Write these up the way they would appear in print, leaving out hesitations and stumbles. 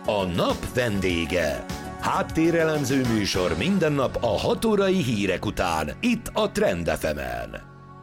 A nap vendége. Háttérelemző műsor minden nap a 6 órai hírek után, itt a Trend FM-en.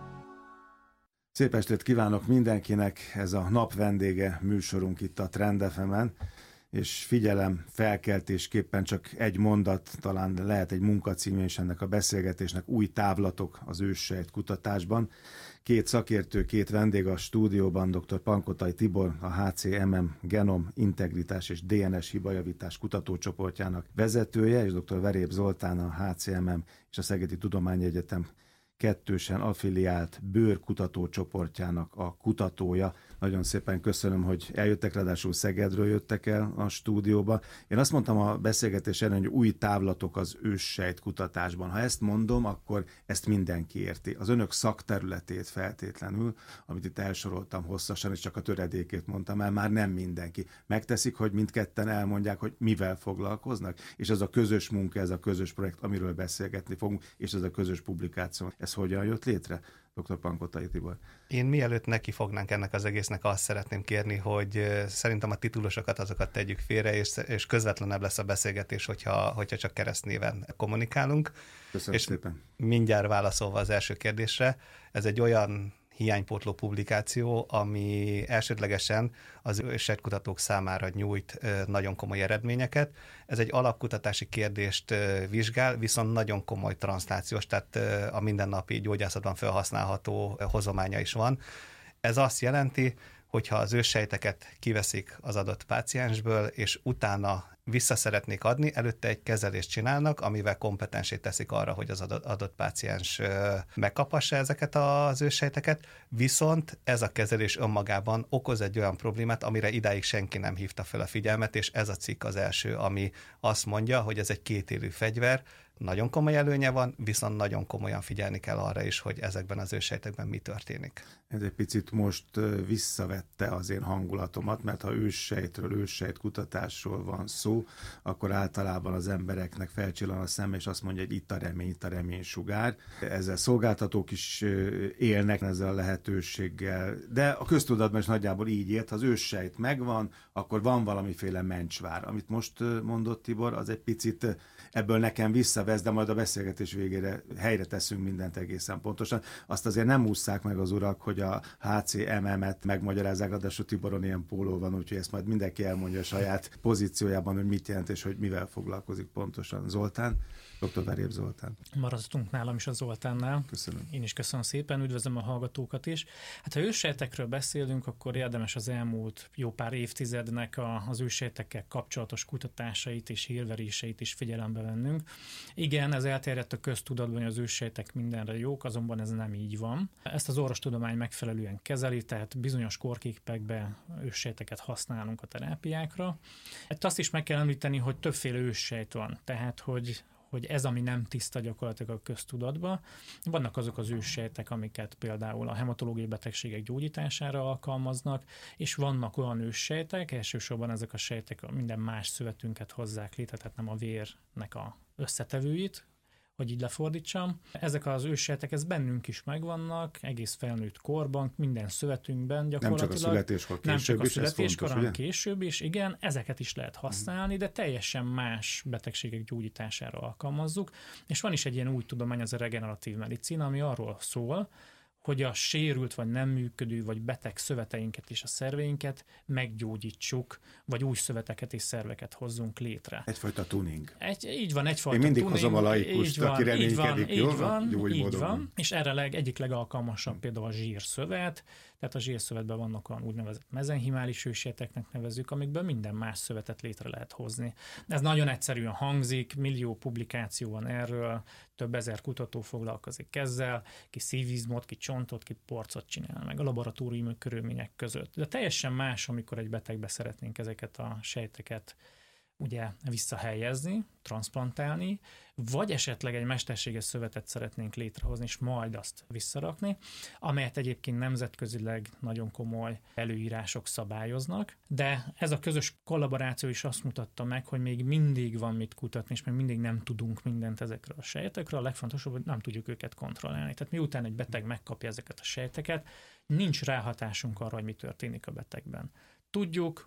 Szép estét kívánok mindenkinek, ez a nap vendége műsorunk itt a Trend FM-en, és figyelem, felkeltésképpen csak egy mondat, talán lehet egy munkacíme is ennek a beszélgetésnek, új távlatok az őssejt kutatásban. Két szakértő, két vendég a stúdióban, dr. Pankotai Tibor, a HCMM Genom Integritás és DNS hibajavítás kutatócsoportjának vezetője, és dr. Veréb Zoltán, a HCMM és a Szegedi Tudományegyetem kettősen affiliált bőrkutatócsoportjának a kutatója. Nagyon szépen köszönöm, hogy eljöttek, ráadásul Szegedről jöttek el a stúdióba. Én azt mondtam a beszélgetés elején, hogy új távlatok az őssejt kutatásban. Ha ezt mondom, akkor ezt mindenki érti. Az önök szakterületét feltétlenül, amit itt elsoroltam hosszasan, és csak a töredékét mondtam el, már nem mindenki. Megteszik, hogy mindketten elmondják, hogy mivel foglalkoznak, és ez a közös munka, ez a közös projekt, amiről beszélgetni fogunk, és ez a közös publikáció. Ez hogyan jött létre? Dr. Pankotai Tibor. Én mielőtt neki fognánk ennek az egésznek, azt szeretném kérni, hogy szerintem a titulusokat azokat tegyük félre, és közvetlenebb lesz a beszélgetés, hogyha csak keresztnéven kommunikálunk. Köszönöm és szépen. Mindjárt válaszolva az első kérdésre, ez egy olyan hiánypótló publikáció, ami elsődlegesen az őssejtkutatók számára nyújt nagyon komoly eredményeket. Ez egy alapkutatási kérdést vizsgál, viszont nagyon komoly transzlációs, tehát a mindennapi gyógyászatban felhasználható hozománya is van. Ez azt jelenti, hogyha az őssejteket kiveszik az adott páciensből, és utána vissza szeretnék adni, előtte egy kezelést csinálnak, amivel kompetensé teszik arra, hogy az adott páciens megkaphassa ezeket az őssejteket, viszont ez a kezelés önmagában okoz egy olyan problémát, amire idáig senki nem hívta fel a figyelmet, és ez a cikk az első, ami azt mondja, hogy ez egy kétélű fegyver, nagyon komoly előnye van, viszont nagyon komolyan figyelni kell arra is, hogy ezekben az őssejtekben mi történik. Ez egy picit most visszavette az én hangulatomat, mert ha őssejtről, őssejtkutatásról van szó, akkor általában az embereknek felcsillan a szem, és azt mondja, hogy itt a reménysugár. Ezzel szolgáltatók is élnek ezzel a lehetőséggel, de a köztudatban is nagyjából így ért, ha az őssejt megvan, akkor van valamiféle mencsvár. Amit most mondott Tibor, az egy picit ebből nekem visszavesz, de majd a beszélgetés végére helyre teszünk mindent egészen pontosan. Azt azért nem ússzák meg az urak, hogy a HCMM-et megmagyarázzák, ráadásul Tiboron ilyen póló van, úgyhogy ezt majd mindenki elmondja a saját pozíciójában, hogy mit jelent és hogy mivel foglalkozik pontosan. Zoltán, dr. Veréb Zoltán. Maradtunk nálam is a Zoltánnál. Köszönöm. Én is köszönöm szépen, üdvözlöm a hallgatókat is. Hát ha őssejtekről beszélünk, akkor érdemes az elmúlt jó pár évtizednek az őssejtekkel kapcsolatos kutatásait és hírveréseit is figyelembe vennünk. Igen, ez elterjedt a köztudatban, hogy az őssejtek mindenre jók, azonban ez nem így van. Ezt az orvostudomány megfelelően kezeli, tehát bizonyos korképekben őssejteket használunk a terápiákra. Hát azt is meg kell említeni, hogy többféle őssejt van, tehát hogy ez, ami nem tiszta gyakorlatilag a köztudatban. Vannak azok az őssejtek, amiket például a hematológiai betegségek gyógyítására alkalmaznak, és vannak olyan őssejtek, elsősorban ezek a sejtek minden más szövetünket hozzák létre, tehát nem a vérnek a összetevőit, hogy így lefordítsam. Ezek az őssejtek, ez bennünk is megvannak, egész felnőtt korban, minden szövetünkben gyakorlatilag. Nem csak a születéskor, később nem csak a is, születéskor, fontos, hanem később is, igen, ezeket is lehet használni, de teljesen más betegségek gyógyítására alkalmazzuk. És van is egy ilyen új tudomány, az a regeneratív medicina, ami arról szól, hogy a sérült, vagy nem működő, vagy beteg szöveteinket és a szerveinket meggyógyítsuk, vagy új szöveteket és szerveket hozzunk létre. Egyfajta tuning. Így van, egyfajta tuning. Én mindig tuning. hozom a laikust, aki reménykedik, így van. És erre egyik legalkalmasabb például a zsírszövet, tehát a zsírszövetben vannak olyan úgynevezett mezenhimális őssejteknek nevezzük, amikből minden más szövetet létre lehet hozni. Ez nagyon egyszerűen hangzik, millió publikáció van erről, több ezer kutató foglalkozik ezzel, ki szívizmot, ki csontot, ki porcot csinál meg a laboratóriumi körülmények között. De teljesen más, amikor egy betegbe szeretnénk ezeket a sejteket ugye visszahelyezni, transzplantálni, vagy esetleg egy mesterséges szövetet szeretnénk létrehozni, és majd azt visszarakni, amelyet egyébként nemzetközileg nagyon komoly előírások szabályoznak, de ez a közös kollaboráció is azt mutatta meg, hogy még mindig van mit kutatni, és még mindig nem tudunk mindent ezekről a sejtekről, a legfontosabb, hogy nem tudjuk őket kontrollálni. Tehát miután egy beteg megkapja ezeket a sejteket, nincs ráhatásunk arra, hogy mi történik a betegben. Tudjuk,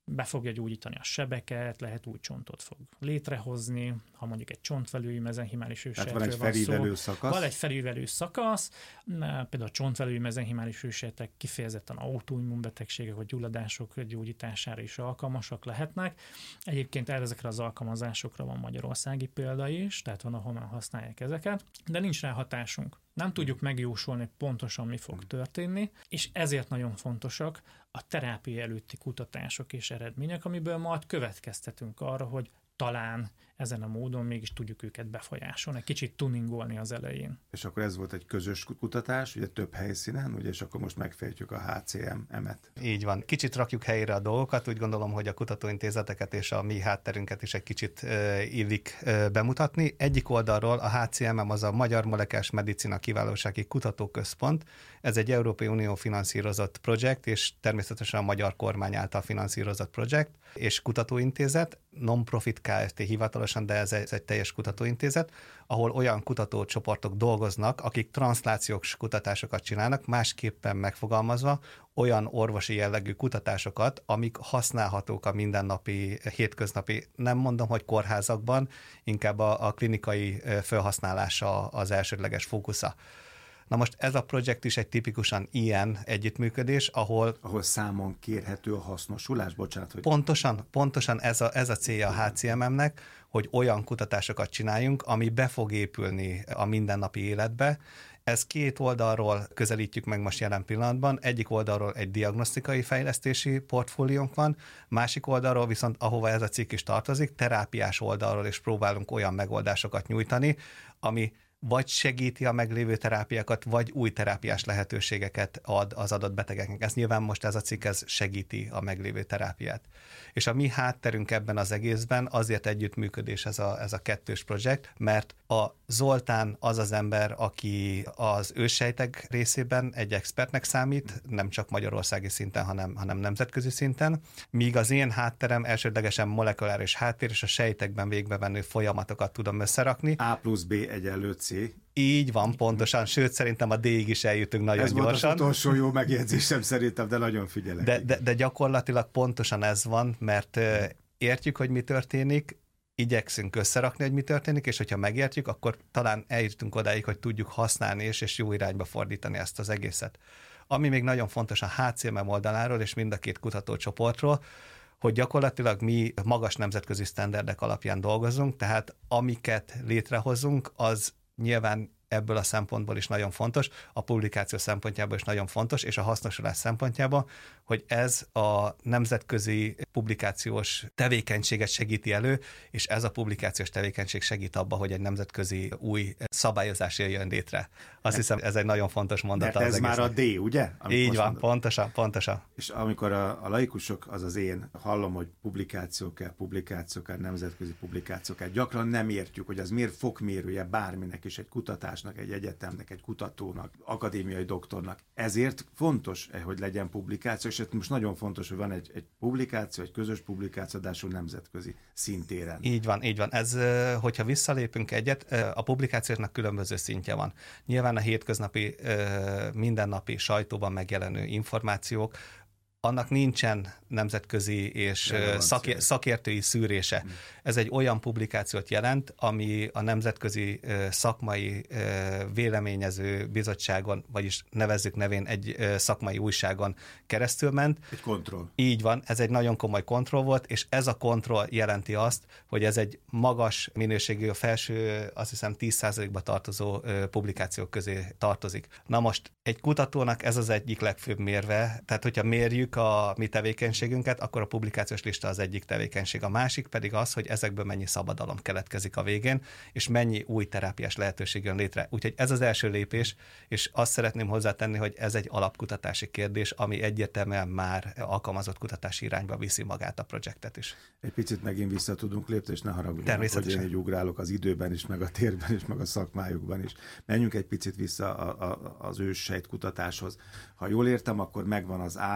be fogja gyógyítani a sebeket, lehet új csontot fog létrehozni, ha mondjuk egy csontvelői mezenchimális őssejtről van szó. Van egy felívelő szakasz. Van egy felívelő szakasz, például a csontvelői mezenchimális őssejtek kifejezetten autoimmunbetegségek vagy gyulladások gyógyítására is alkalmasak lehetnek. Egyébként ezekre az alkalmazásokra van magyarországi példa is, tehát van, ahol már használják ezeket, de nincs rá hatásunk. Nem tudjuk megjósolni pontosan, mi fog történni, és ezért nagyon fontosak a terápia előtti kutatások és eredmények, amiből majd következtetünk arra, hogy talán ezen a módon mégis tudjuk őket befolyásolni, egy kicsit tuningolni az elején. És akkor ez volt egy közös kutatás, ugye több helyszínen, ugye, és akkor most megfejtjük a HCM-et. Így van. Kicsit rakjuk helyére a dolgokat, úgy gondolom, hogy a kutatóintézeteket és a mi hátterünket is egy kicsit illik bemutatni. Egyik oldalról a HCMM az a Magyar Molekuláris Medicina Kiválósági Kutatóközpont. Ez egy Európai Unió finanszírozott projekt, és természetesen a magyar kormány által finanszírozott projekt, és kutatóintézet, non-profit Kft. Hivatalosan, de ez egy teljes kutatóintézet, ahol olyan kutatócsoportok dolgoznak, akik transzlációs kutatásokat csinálnak, másképpen megfogalmazva olyan orvosi jellegű kutatásokat, amik használhatók a mindennapi, hétköznapi, nem mondom, hogy kórházakban, inkább a klinikai felhasználása az elsődleges fókusza. Na most ez a projekt is egy tipikusan ilyen együttműködés, ahol számon kérhető a hasznosulás, bocsánat, hogy... Pontosan ez a célja a HCMM-nek, hogy olyan kutatásokat csináljunk, ami be fog épülni a mindennapi életbe. Ez két oldalról közelítjük meg most jelen pillanatban. Egyik oldalról egy diagnosztikai fejlesztési portfóliónk van, másik oldalról viszont, ahova ez a cikk is tartozik, terápiás oldalról is próbálunk olyan megoldásokat nyújtani, ami vagy segíti a meglévő terápiákat, vagy új terápiás lehetőségeket ad az adott betegeknek. Ez nyilván most ez a cikk ez segíti a meglévő terápiát. És a mi hátterünk ebben az egészben azért együttműködés ez a kettős projekt, mert a Zoltán az az ember, aki az őssejtek részében egy expertnek számít, nem csak magyarországi szinten, hanem nemzetközi szinten, míg az én hátterem elsődlegesen molekuláris háttér, és a sejtekben végbemenő folyamatokat tudom összerakni. A plusz B egyenlő C. Így van, pontosan, sőt szerintem a D-ig is eljutunk nagyon ez gyorsan. Ez volt az utolsó jó megjegyzésem szerintem, de nagyon figyelek. De gyakorlatilag pontosan ez van, mert értjük, hogy mi történik, igyekszünk összerakni, hogy mi történik, és hogyha megértjük, akkor talán eljutunk odáig, hogy tudjuk használni és jó irányba fordítani ezt az egészet. Ami még nagyon fontos a HCMM oldaláról, és mind a két kutatócsoportról, hogy gyakorlatilag mi magas nemzetközi sztenderdek alapján dolgozunk, tehát amiket létrehozunk, az nyilván ebből a szempontból is nagyon fontos, a publikáció szempontjából is nagyon fontos, és a hasznosulás szempontjából, hogy ez a nemzetközi publikációs tevékenységet segíti elő, és ez a publikációs tevékenység segít abba, hogy egy nemzetközi új szabályozás jöjjön létre. Azt hiszem, ez egy nagyon fontos mondat. Mert ez már a D, ugye? Így van, pontosan. És amikor a laikusok, azaz én hallom, hogy publikáció kell, nemzetközi publikáció kell, gyakran nem értjük, hogy az miért fokmérője bárminek is, egy kutatásnak, egy egyetemnek, egy kutatónak, akadémiai doktornak. Ezért fontos, hogy legyen publikáció, és most nagyon fontos, hogy van egy publikáció, egy közös publikáció, de nemzetközi szintéren. Így van. Ez, hogyha visszalépünk egyet, a publikációknak különböző szintje van. Nyilván a hétköznapi, mindennapi sajtóban megjelenő információk, annak nincsen nemzetközi és szakértői szűrése. Ez egy olyan publikációt jelent, ami a nemzetközi szakmai véleményező bizottságon, vagyis nevezzük nevén egy szakmai újságon keresztül ment. Egy kontroll. Így van, ez egy nagyon komoly kontroll volt, és ez a kontroll jelenti azt, hogy ez egy magas minőségű, a felső, azt hiszem 10%-ba tartozó publikációk közé tartozik. Na most egy kutatónak ez az egyik legfőbb mérve, tehát hogyha mérjük a mi tevékenységünket, akkor a publikációs lista az egyik tevékenység. A másik pedig az, hogy ezekből mennyi szabadalom keletkezik a végén, és mennyi új terápiás lehetőség jön létre. Úgyhogy ez az első lépés, és azt szeretném hozzátenni, hogy ez egy alapkutatási kérdés, ami egyértelműen már alkalmazott kutatási irányba viszi magát a projektet is. Egy picit megint vissza tudunk lépni, és ne haragudjanak, hogy én így ugrálok az időben is, meg a térben is, meg a szakmájukban is. Menjünk egy picit vissza az őssejt kutatáshoz. Ha jól értem, akkor megvan az A, megvan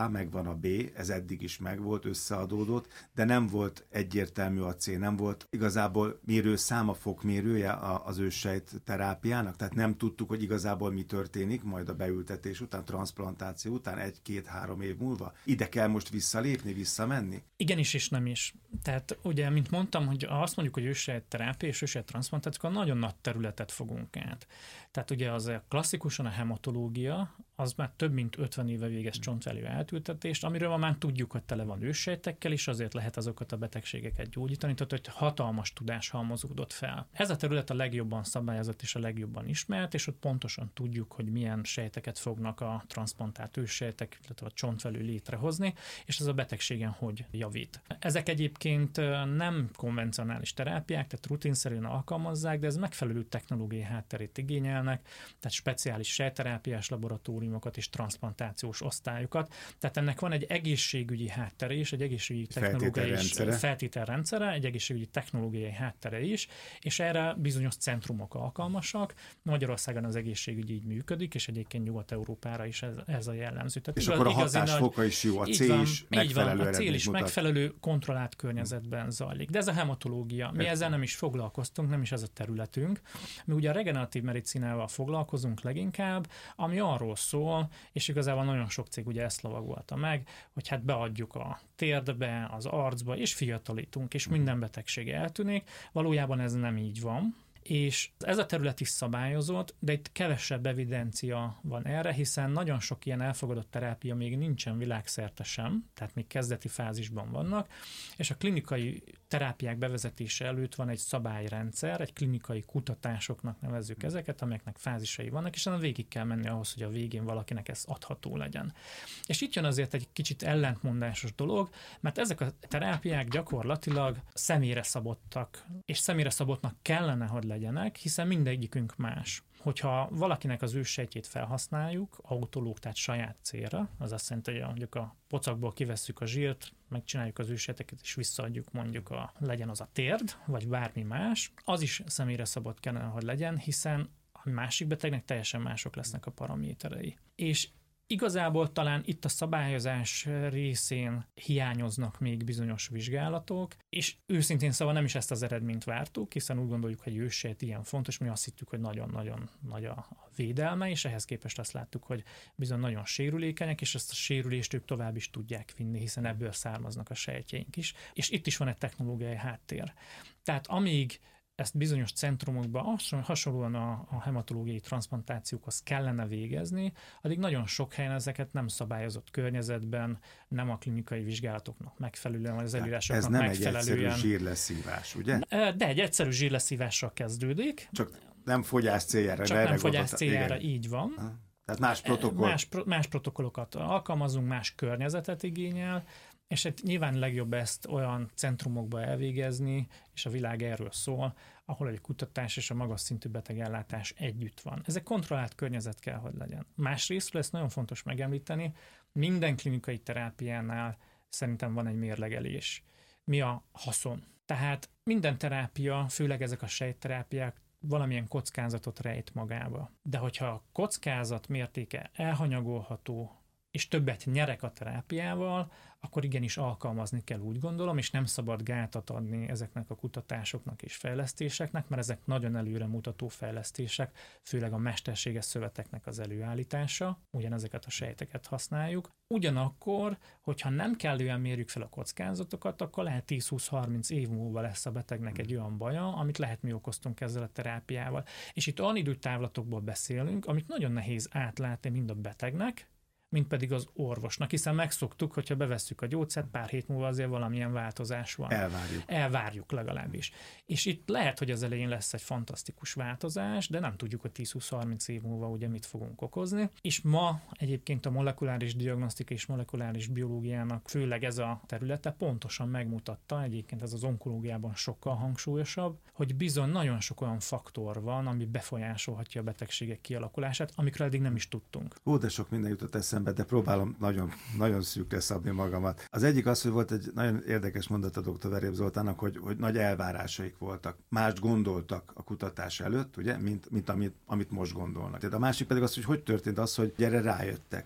van a B, ez eddig is megvolt, összeadódott, de nem volt egyértelmű a C, nem volt igazából mérőszám, a fokmérője az őssejt terápiának, tehát nem tudtuk, hogy igazából mi történik majd a beültetés után, transplantáció után 1-2-3 év múlva. Ide kell most visszalépni, visszamenni? Igenis és nem is. Tehát ugye, mint mondtam, hogy azt mondjuk, hogy őssejtterápia és őssejttranszplantáció, nagyon nagy területet fogunk át. Tehát ugye az klasszikusan a hematológia, az már több mint 50 éve végez csontvelő átültetést, amiről már tudjuk, hogy tele van őssejtekkel, és azért lehet azokat a betegségeket gyógyítani, tehát hogy hatalmas tudás halmozódott fel. Ez a terület a legjobban szabályozott és a legjobban ismert, és ott pontosan tudjuk, hogy milyen sejteket fognak a transzplantált őssejtek, illetve a csontvelő létrehozni, és ez a betegségen hogy javít. Ezek egyébként nem konvencionális terápiák, tehát rutinszerűen alkalmazzák, de ez megfelelő technológiai hátterét igényelnek, tehát speciális sejtterápiás laboratóriumokat és transzplantációs osztályokat. Tehát ennek van egy egészségügyi háttere is, egy egészségügyi technológiai feltételrendszere, egy egészségügyi technológiai háttere is, és erre bizonyos centrumok alkalmasak. Magyarországon az egészségügy így működik, és egyébként Nyugat-Európára is ez a jellemző. Tehát és akkor a hatásfoka is jó, a cél is megfelelő, a cél is megfelelő kontrollált környezetben zajlik. De ez a hematológia. Mi ezzel nem is foglalkoztunk, nem is ez a területünk. Mi ugye a regeneratív medicinával foglalkozunk leginkább, ami arról szól, és igazából nagyon sok cég ugye ezt lovagolta meg, hogy hát beadjuk a térdbe, az arcba, és fiatalítunk, és minden betegség eltűnik. Valójában ez nem így van. És ez a terület is szabályozott, de itt kevesebb evidencia van erre, hiszen nagyon sok ilyen elfogadott terápia még nincsen világszerte sem, tehát még kezdeti fázisban vannak, és a klinikai terápiák bevezetése előtt van egy szabályrendszer, egy klinikai kutatásoknak nevezzük ezeket, amelyeknek fázisai vannak, és végig kell menni ahhoz, hogy a végén valakinek ez adható legyen. És itt jön azért egy kicsit ellentmondásos dolog, mert ezek a terápiák gyakorlatilag személyre szabottak, és személyre szabottnak kellene, hogy legyenek, hiszen mindegyikünk más. Hogyha valakinek az őssejtjét felhasználjuk, autológ, tehát saját célra, az azt jelenti, hogy mondjuk a pocakból kivesszük a zsírt, megcsináljuk az őssejteket, és visszaadjuk mondjuk legyen az a térd, vagy bármi más, az is személyre szabott kellene, hogy legyen, hiszen a másik betegnek teljesen mások lesznek a paraméterei. És igazából talán itt a szabályozás részén hiányoznak még bizonyos vizsgálatok, és őszintén szóval nem is ezt az eredményt vártuk, hiszen úgy gondoljuk, hogy őssejt ilyen fontos, mi azt hittük, hogy nagyon-nagyon nagy a védelme, és ehhez képest azt láttuk, hogy bizony nagyon sérülékenyek, és ezt a sérülést ők tovább is tudják vinni, hiszen ebből származnak a sejtjeink is. És itt is van egy technológiai háttér. Tehát amíg ezt bizonyos centrumokban hasonlóan a hematológiai transzplantációkhoz kellene végezni, addig nagyon sok helyen ezeket nem szabályozott környezetben, nem a klinikai vizsgálatoknak megfelelően, vagy az előírásoknak megfelelően. Ez nem egy egyszerű zsírleszívás, ugye? De egy egyszerű zsírleszívással kezdődik. Csak nem fogyás céljára. Csak nem fogyás céljára, igen. Így van. Tehát más protokoll. Más protokollokat alkalmazunk, más környezetet igényel, és hát nyilván legjobb ezt olyan centrumokba elvégezni, és a világ erről szól, ahol egy kutatás és a magas szintű betegellátás együtt van. Ez egy kontrollált környezet kell, hogy legyen. Másrésztről ezt nagyon fontos megemlíteni, minden klinikai terápiánál szerintem van egy mérlegelés. Mi a haszon? Tehát minden terápia, főleg ezek a sejtterápiák valamilyen kockázatot rejt magába. De hogyha a kockázat mértéke elhanyagolható, és többet nyerek a terápiával, akkor igenis alkalmazni kell, úgy gondolom, és nem szabad gátat adni ezeknek a kutatásoknak és fejlesztéseknek, mert ezek nagyon előremutató fejlesztések, főleg a mesterséges szöveteknek az előállítása, ugyanezeket a sejteket használjuk. Ugyanakkor, hogyha nem kellően mérjük fel a kockázatokat, akkor lehet 10-20-30 év múlva lesz a betegnek egy olyan baja, amit lehet mi okoztunk ezzel a terápiával. És itt olyan időtávlatokból beszélünk, amit nagyon nehéz átlátni mind a betegnek, mint pedig az orvosnak, hiszen megszoktuk, hogyha bevesszük a gyógyszert, pár hét múlva azért valamilyen változás van. Elvárjuk legalábbis. És itt lehet, hogy az elején lesz egy fantasztikus változás, de nem tudjuk, hogy 10-20-30 év múlva ugye mit fogunk okozni. És ma egyébként a molekuláris diagnosztika és molekuláris biológiának főleg ez a területe pontosan megmutatta, egyébként ez az onkológiában sokkal hangsúlyosabb, hogy bizony nagyon sok olyan faktor van, ami befolyásolhatja a betegségek kialakulását, amikről eddig nem is tudtunk. De sok minden jutott eszembe, de próbálom nagyon szűkre szabni magamat. Az egyik az, hogy volt egy nagyon érdekes mondat a dr. Veréb Zoltánnak, hogy nagy elvárásaik voltak. Mást gondoltak a kutatás előtt, ugye, mint amit most gondolnak. Tehát a másik pedig az, hogy történt az, hogy gyere rájöttek.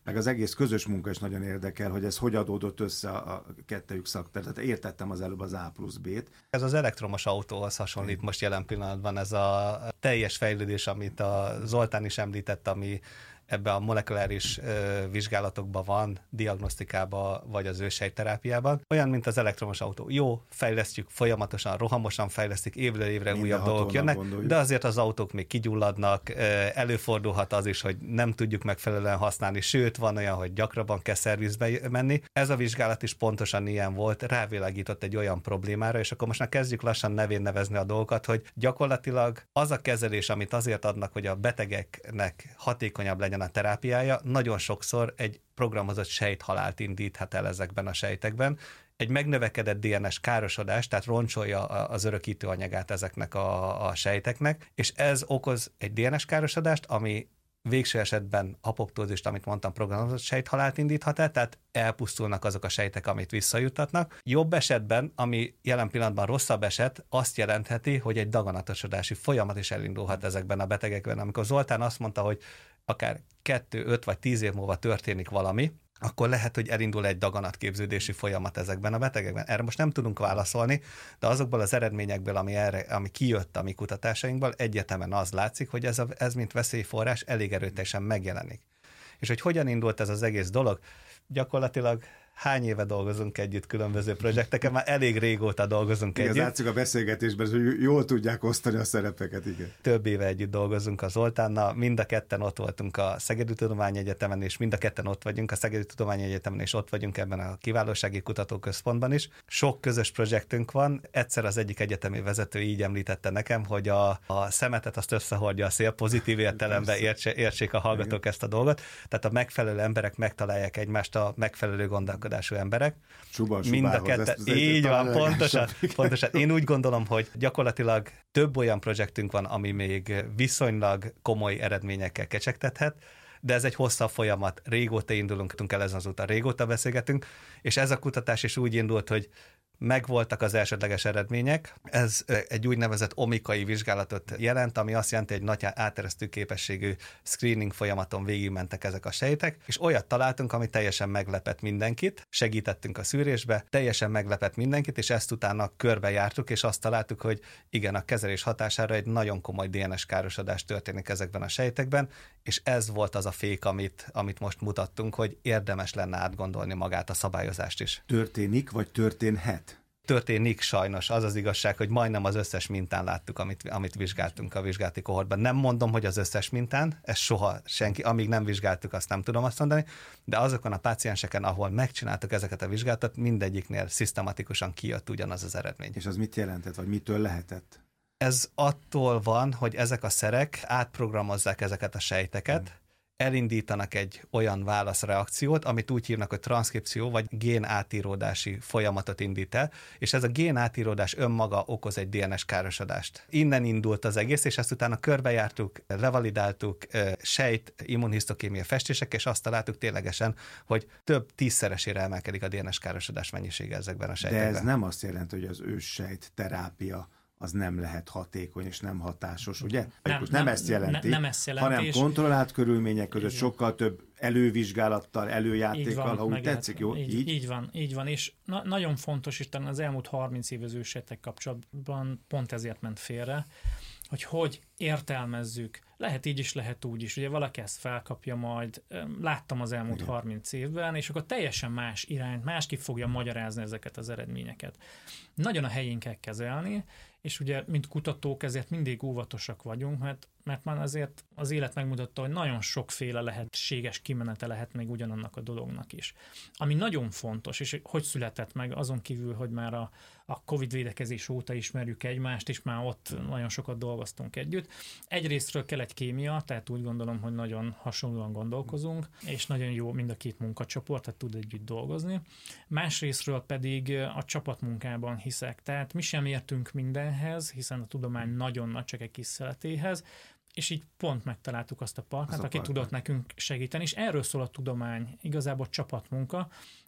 Meg az egész közös munka is nagyon érdekel, hogy ez hogy adódott össze a kettejük szakterület. Tehát értettem az előbb az A+B-t. Ez az elektromos autóhoz hasonlít most jelen pillanatban, ez a teljes fejlődés, amit a Zoltán is említett, ami ebben a molekuláris vizsgálatokban van, diagnosztikában vagy az őssejtterápiában. Olyan, mint az elektromos autó. Jó, fejlesztjük folyamatosan, rohamosan fejlesztik, évről évre újabb dolgok jönnek, gondoljuk. De azért az autók még kigyulladnak, előfordulhat az is, hogy nem tudjuk megfelelően használni, sőt, van olyan, hogy gyakrabban kell szervizbe menni. Ez a vizsgálat is pontosan ilyen volt, rávilágított egy olyan problémára, és akkor most már kezdjük lassan nevén nevezni a dolgokat, hogy gyakorlatilag az a kezelés, amit azért adnak, hogy a betegeknek hatékonyabb legyen a terápiája, nagyon sokszor egy programozott sejthalált indíthat el ezekben a sejtekben. Egy megnövekedett DNS károsodás, tehát roncsolja az örökítő anyagát ezeknek a sejteknek, és ez okoz egy DNS károsodást, ami végső esetben apoptózist, amit mondtam, programozott sejthalált indíthat el, tehát elpusztulnak azok a sejtek, amit visszajuttatnak. Jobb esetben, ami jelen pillanatban rosszabb eset, azt jelentheti, hogy egy daganatosodási folyamat is elindulhat ezekben a betegekben. Amikor Zoltán azt mondta, hogy akár 2, 5 vagy 10 év múlva történik valami, akkor lehet, hogy elindul egy daganatképződési folyamat ezekben a betegekben. Erre most nem tudunk válaszolni, de azokból az eredményekből, ami kijött a mi kutatásainkból, egyetemen az látszik, hogy ez mint veszélyforrás elég erőteljesen megjelenik. És hogy hogyan indult ez az egész dolog? Gyakorlatilag hány éve dolgozunk együtt különböző projekteken, már elég régóta dolgozunk együtt. Igen, látszik a beszélgetésben, hogy jól tudják osztani a szerepeket, igen. Több éve együtt dolgozunk a Zoltánnal, mind a ketten ott voltunk a Szegedi Tudományegyetemen, és mind a ketten ott vagyunk a Szegedi Tudományegyetemen, és ott vagyunk ebben a Kiválósági Kutatóközpontban is. Sok közös projektünk van, egyszer az egyik egyetemi vezető így említette nekem, hogy a szemetet azt összehordja a szél, pozitív értelemben értsék a hallgatók ezt a dolgot, tehát a megfelelő emberek megtalálják egymást, a megfelelő gondolkodású emberek. Mind a ketten, így van, pontosan. Én úgy gondolom, hogy gyakorlatilag több olyan projektünk van, ami még viszonylag komoly eredményekkel kecsegtethet, de ez egy hosszabb folyamat. Régóta indulunk el ezen az úton, régóta beszélgetünk, és ez a kutatás is úgy indult, hogy megvoltak az elsődleges eredmények. Ez egy úgynevezett omikai vizsgálatot jelent, ami azt jelenti, hogy nagy áteresztő képességű screening folyamaton végigmentek ezek a sejtek, és olyat találtunk, ami teljesen meglepett mindenkit, segítettünk a szűrésbe, teljesen meglepett mindenkit, és ezt utána körbejártuk, és azt találtuk, hogy igen, a kezelés hatására egy nagyon komoly DNS károsodás történik ezekben a sejtekben, és ez volt az a fék, amit most mutattunk, hogy érdemes lenne átgondolni magát a szabályozást is. Történik, vagy történhet? Történik sajnos. Az az igazság, hogy majdnem az összes mintán láttuk, amit vizsgáltunk a vizsgálati kohortban. Nem mondom, hogy az összes mintán, ez soha senki, amíg nem vizsgáltuk, azt nem tudom azt mondani, de azokon a pácienseken, ahol megcsináltuk ezeket a vizsgálatot, mindegyiknél szisztematikusan kijött ugyanaz az eredmény. És az mit jelentett, vagy mitől lehetett? Ez attól van, hogy ezek a szerek átprogramozzák ezeket a sejteket, elindítanak egy olyan válaszreakciót, amit úgy hívnak, hogy transzkripció vagy génátíródási folyamatot indít el, és ez a génátíródás önmaga okoz egy DNS károsodást. Innen indult az egész, és ezt utána körbejártuk, revalidáltuk sejt immunhisztokémia festések, és azt találtuk ténylegesen, hogy több 10-szeresére emelkedik a DNS károsodás mennyisége ezekben a sejtekben. De ez nem azt jelenti, hogy az őssejt terápia az nem lehet hatékony és nem hatásos, ugye? Nem ezt jelenti, nem ezt jelenti, hanem kontrollált körülmények között sokkal több elővizsgálattal, előjátékkal, van, ha úgy tetszik, jó? Így van, és nagyon fontos, és talán az elmúlt 30 év az őssejtek kapcsolatban pont ezért ment félre, hogy értelmezzük. Lehet így is, lehet úgy is. Ugye valaki ezt felkapja majd, láttam az elmúlt 30 évben, és akkor teljesen más irányt, másképp fogja magyarázni ezeket az eredményeket. Nagyon a helyén kell kezelni, és ugye, mint kutatók, ezért mindig óvatosak vagyunk, mert már azért az élet megmutatta, hogy nagyon sokféle lehetséges kimenete lehet még ugyanannak a dolognak is. Ami nagyon fontos, és hogy született meg azon kívül, hogy már a Covid védekezés óta ismerjük egymást, és már ott nagyon sokat dolgoztunk együtt. Egyrésztről kell egy kémia, tehát úgy gondolom, hogy nagyon hasonlóan gondolkozunk, és nagyon jó mind a két munkacsoport, tehát tud együtt dolgozni. Másrésztről pedig a csapatmunkában hiszek, tehát mi sem értünk mindenhez, hiszen a tudomány nagyon nagy, csak egy kis szeletéhez, és így pont megtaláltuk azt a partnert, aki tudott nekünk segíteni, és erről szól a tudomány, igazából csapatmunka,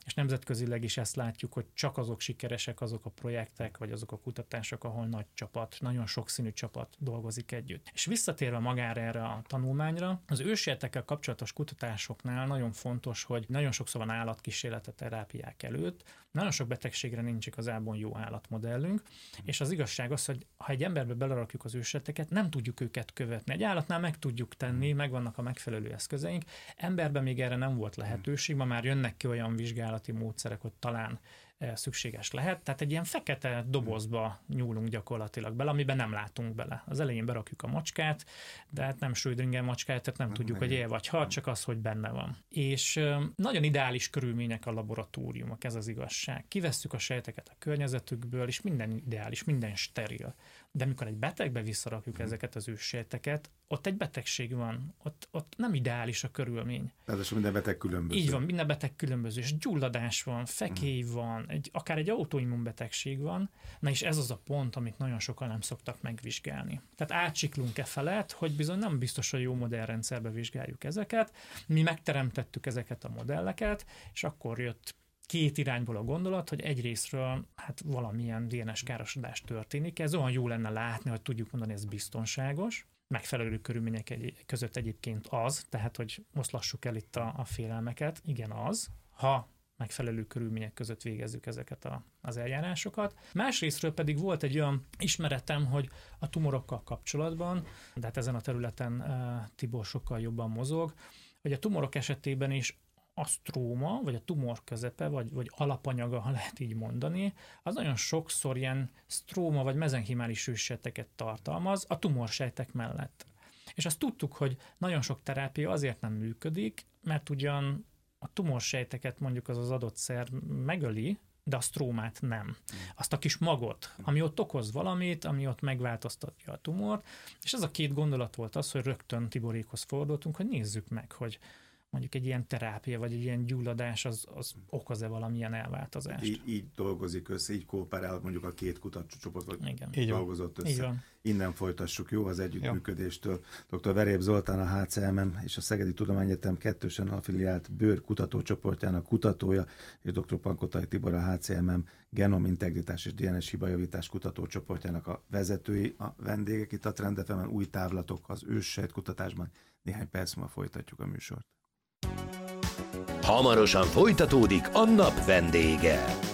és nemzetközileg is ezt látjuk, hogy csak azok sikeresek, azok a projektek, vagy azok a kutatások, ahol nagy csapat, nagyon sokszínű csapat dolgozik együtt. És visszatérve magára erre a tanulmányra, az ősejtekkel kapcsolatos kutatásoknál nagyon fontos, hogy nagyon sokszor van állatkísérlet a terápiák előtt, nagyon sok betegségre nincs igazából jó állatmodellünk, és az igazság az, hogy ha egy emberbe belerakjuk az ősejteket, nem tudjuk őket követni. Egy állatnál meg tudjuk tenni, megvannak a megfelelő eszközeink, emberben még erre nem volt lehetőség, ma már jönnek ki olyan vizsgálati módszerek, hogy talán szükséges lehet. Tehát egy ilyen fekete dobozba nyúlunk gyakorlatilag bele, amiben nem látunk bele. Az elején berakjuk a macskát, de hát nem Schrödinger macskát, tehát nem tudjuk, hogy él vagy hal, csak az, hogy benne van. És nagyon ideális körülmények a laboratóriumok, ez az igazság. Kivesszük a sejteket a környezetükből, és minden ideális, minden steril. De amikor egy betegbe visszarakjuk ezeket az őssejteket, ott egy betegség van, ott nem ideális a körülmény. Tehát minden beteg különböző. Így van, minden beteg különböző, és gyulladás van, fekély van, akár egy autoimmunbetegség van, na és ez az a pont, amit nagyon sokan nem szoktak megvizsgálni. Tehát átsiklunk felett, hogy bizony nem biztos, hogy jó modellrendszerbe vizsgáljuk ezeket, mi megteremtettük ezeket a modelleket, és akkor jött két irányból a gondolat, hogy egyrésztről hát valamilyen DNS károsodás történik, ez olyan jó lenne látni, hogy tudjuk mondani, ez biztonságos, megfelelő körülmények között egyébként az, tehát hogy oszlassuk el itt a félelmeket, igen az, ha megfelelő körülmények között végezzük ezeket az eljárásokat. Másrésztről pedig volt egy olyan ismeretem, hogy a tumorokkal kapcsolatban, de hát ezen a területen Tibor sokkal jobban mozog, hogy a tumorok esetében is a sztróma, vagy a tumor közepe, vagy alapanyaga, ha lehet így mondani, az nagyon sokszor ilyen sztróma vagy mezenchimális őssejteket tartalmaz a tumorsejtek mellett. És azt tudtuk, hogy nagyon sok terápia azért nem működik, mert ugyan a tumorsejteket mondjuk az adott szer megöli, de a sztrómát nem. Azt a kis magot, ami ott okoz valamit, ami ott megváltoztatja a tumort, és ez a két gondolat volt az, hogy rögtön Tiborékhoz fordultunk, hogy nézzük meg, hogy mondjuk egy ilyen terápia, vagy egy ilyen gyulladás, az okoz-e valamilyen elváltozást. Így dolgozik össze, így kooperál mondjuk a két kutatócsoport, vagy igen. dolgozott össze. Így van. Innen folytassuk, jó, az együttműködéstől. Dr. Veréb Zoltán, a HCMM és a Szegedi Tudományegyetem kettősen affiliált bőr kutatócsoportjának kutatója, és dr. Pankotai Tibor, a HCMM genomintegritás és DNS hibajavítás kutatócsoportjának a vezetői, a vendégek itt a Trend FM-en, új távlatok az őssejtkutatásban. Néhány perc múlva folytatjuk a műsort. Hamarosan folytatódik a nap vendége.